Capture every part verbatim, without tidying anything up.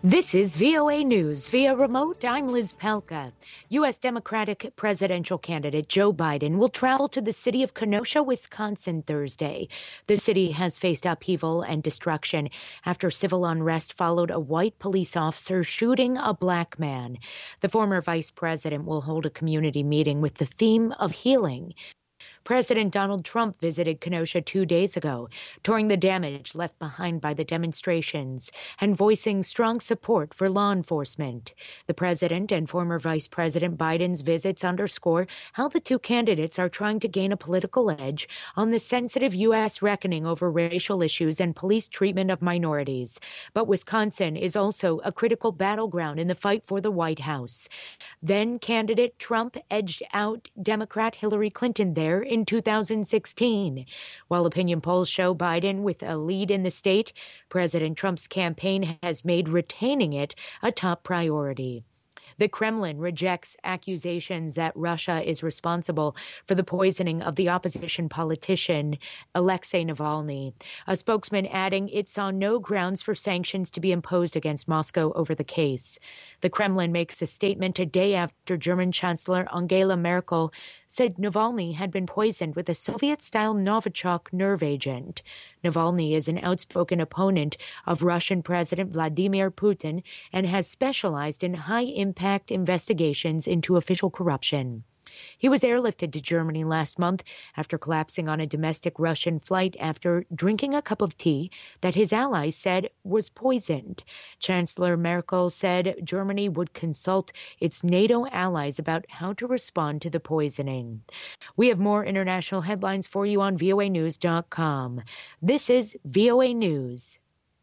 This is V O A News via remote. I'm Liz Palka. U S Democratic presidential candidate Joe Biden will travel to the city of Kenosha, Wisconsin Thursday. The city has faced upheaval and destruction after civil unrest followed a white police officer shooting a black man. The former vice president will hold a community meeting with the theme of healing. President Donald Trump visited Kenosha two days ago, touring the damage left behind by the demonstrations and voicing strong support for law enforcement. The president and former Vice President Biden's visits underscore how the two candidates are trying to gain a political edge on the sensitive U S reckoning over racial issues and police treatment of minorities. But Wisconsin is also a critical battleground in the fight for the White House. Then candidate Trump edged out Democrat Hillary Clinton there in two thousand sixteen. While opinion polls show Biden with a lead in the state, President Trump's campaign has made retaining it a top priority. The Kremlin rejects accusations that Russia is responsible for the poisoning of the opposition politician Alexei Navalny. A spokesman adding it saw no grounds for sanctions to be imposed against Moscow over the case. The Kremlin makes a statement a day after German Chancellor Angela Merkel said Navalny had been poisoned with a Soviet-style Novichok nerve agent. Navalny is an outspoken opponent of Russian President Vladimir Putin and has specialized in high-impact investigations into official corruption. He was airlifted to Germany last month after collapsing on a domestic Russian flight after drinking a cup of tea that his allies said was poisoned. Chancellor Merkel said Germany would consult its NATO allies about how to respond to the poisoning. We have more international headlines for you on V O A news dot com. This is V O A News.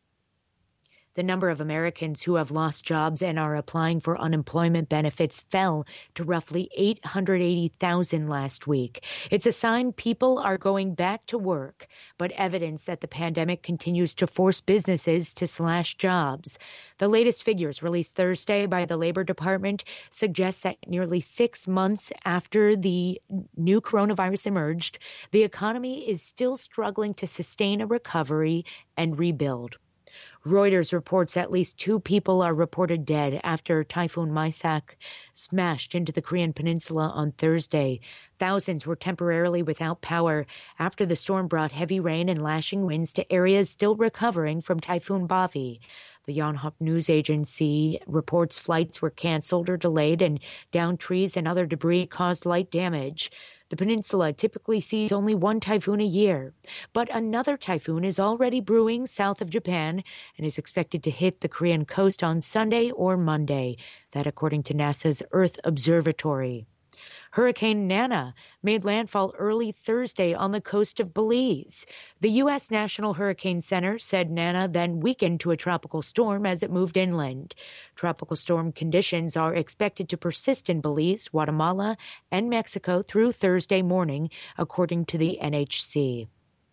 The number of Americans who have lost jobs and are applying for unemployment benefits fell to roughly eight hundred eighty thousand last week. It's a sign people are going back to work, but evidence that the pandemic continues to force businesses to slash jobs. The latest figures released Thursday by the Labor Department suggest that nearly six months after the new coronavirus emerged, the economy is still struggling to sustain a recovery and rebuild. Reuters reports at least two people are reported dead after Typhoon Maisak smashed into the Korean peninsula on Thursday. Thousands were temporarily without power after the storm brought heavy rain and lashing winds to areas still recovering from Typhoon Bavi. The Yonhap News Agency reports flights were canceled or delayed and downed trees and other debris caused light damage. The peninsula typically sees only one typhoon a year, but another typhoon is already brewing south of Japan and is expected to hit the Korean coast on Sunday or Monday. That according to NASA's Earth Observatory. Hurricane Nana made landfall early Thursday on the coast of Belize. The U S National Hurricane Center said Nana then weakened to a tropical storm as it moved inland. Tropical storm conditions are expected to persist in Belize, Guatemala, and Mexico through Thursday morning, according to the N H C.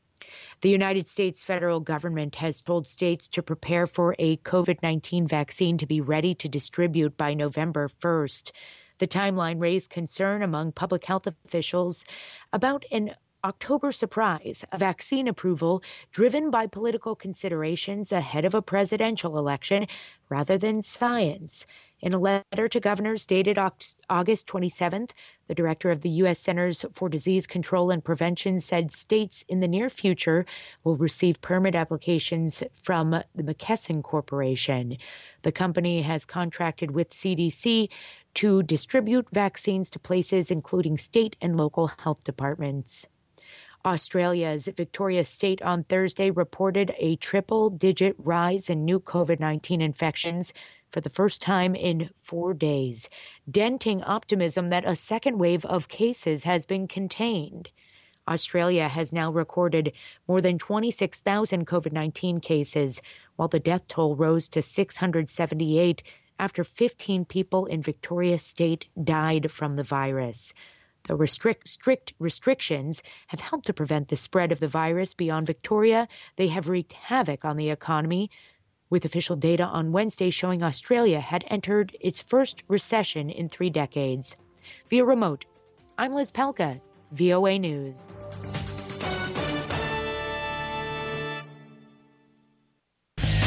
The United States federal government has told states to prepare for a COVID nineteen vaccine to be ready to distribute by November first. The timeline raised concern among public health officials about an October surprise, a vaccine approval driven by political considerations ahead of a presidential election rather than science. In a letter to governors dated August twenty-seventh, the director of the U S Centers for Disease Control and Prevention said states in the near future will receive permit applications from the McKesson Corporation. The company has contracted with C D C to distribute vaccines to places including state and local health departments. Australia's Victoria State on Thursday reported a triple-digit rise in new COVID nineteen infections for the first time in four days, denting optimism that a second wave of cases has been contained. Australia has now recorded more than twenty-six thousand COVID nineteen cases, while the death toll rose to six hundred seventy-eight after fifteen people in Victoria State died from the virus. The restrict, strict restrictions have helped to prevent the spread of the virus beyond Victoria. They have wreaked havoc on the economy, with official data on Wednesday showing Australia had entered its first recession in three decades. Via remote, I'm Liz Palka, V O A News.